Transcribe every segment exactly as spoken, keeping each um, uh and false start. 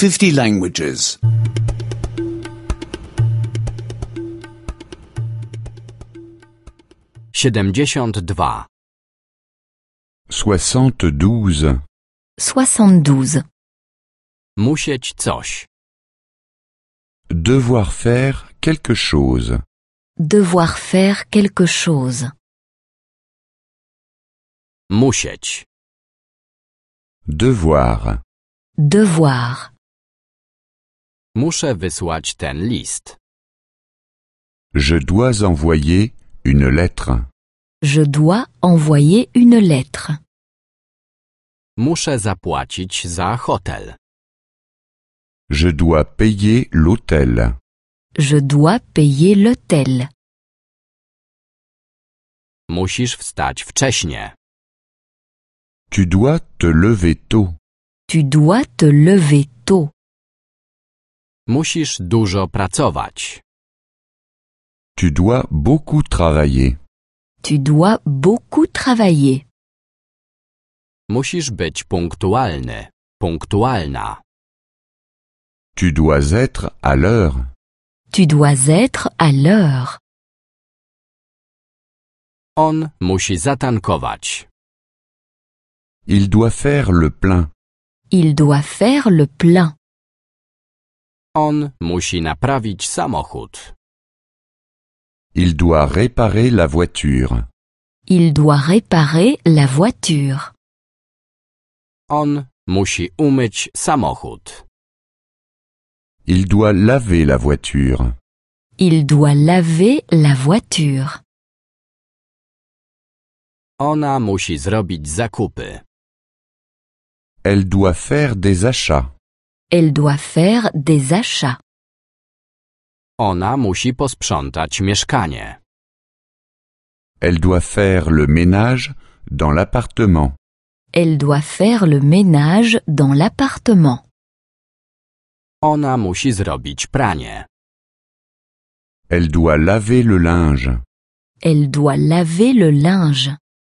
fifty languages. siedemdziesiąt dwa. soixante-douze. soixante-douze. Musieć coś. Devoir faire quelque chose. Devoir faire quelque chose. Musieć. Devoir. Devoir. Muszę wysłać ten list. Je dois envoyer une lettre. Je dois envoyer une lettre. Muszę zapłacić za hotel. Je dois payer l'hôtel. Je dois payer l'hôtel. Musisz wstać wcześnie. Tu dois te lever tôt. Tu dois te lever tôt. Musisz dużo pracować. Tu dois beaucoup travailler. Tu dois beaucoup travailler. Musisz być punktualny, punktualna. Tu dois être à l'heure. Tu dois être à l'heure. On musi zatankować. Il doit faire le plein. Il doit faire le plein. On musi naprawić samochód. Il doit réparer la voiture. Il doit réparer la voiture. On musi umyć samochód. Il doit laver la voiture. Il doit laver la voiture. Ona musi zrobić zakupy. Elle doit faire des achats. Elle doit faire des achats. Ona musi posprzątać mieszkanie. Elle doit faire le ménage dans l'appartement. Elle doit faire le ménage dans l'appartement. Ona musi zrobić pranie. Elle doit laver le linge. Elle doit laver le linge.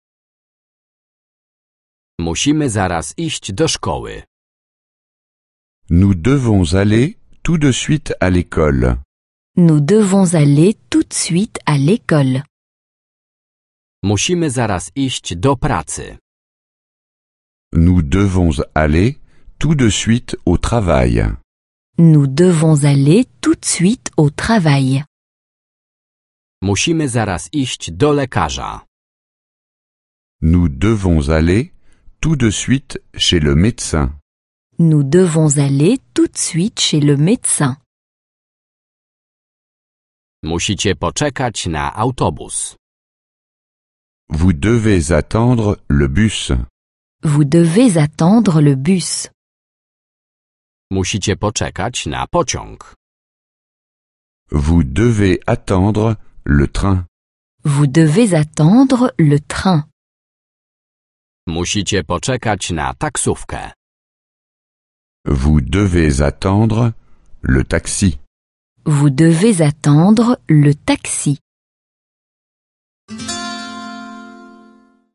Musimy zaraz iść do szkoły. Nous devons aller tout de suite à l'école. Nous devons aller tout de suite à l'école. Musimy zaraz iść do pracy. Nous devons aller tout de suite au travail. Nous devons aller tout de suite au travail. Musimy zaraz iść do lekarza. Nous devons aller tout de suite chez le médecin. Nous devons aller tout de suite chez le médecin. Musicie poczekać na autobus. Vous devez attendre le bus. Vous devez attendre le bus. Musicie poczekać na pociąg. Vous devez attendre le train. Vous devez attendre le train. Musicie poczekać na taksówkę. Vous devez attendre le taxi. Vous devez attendre le taxi.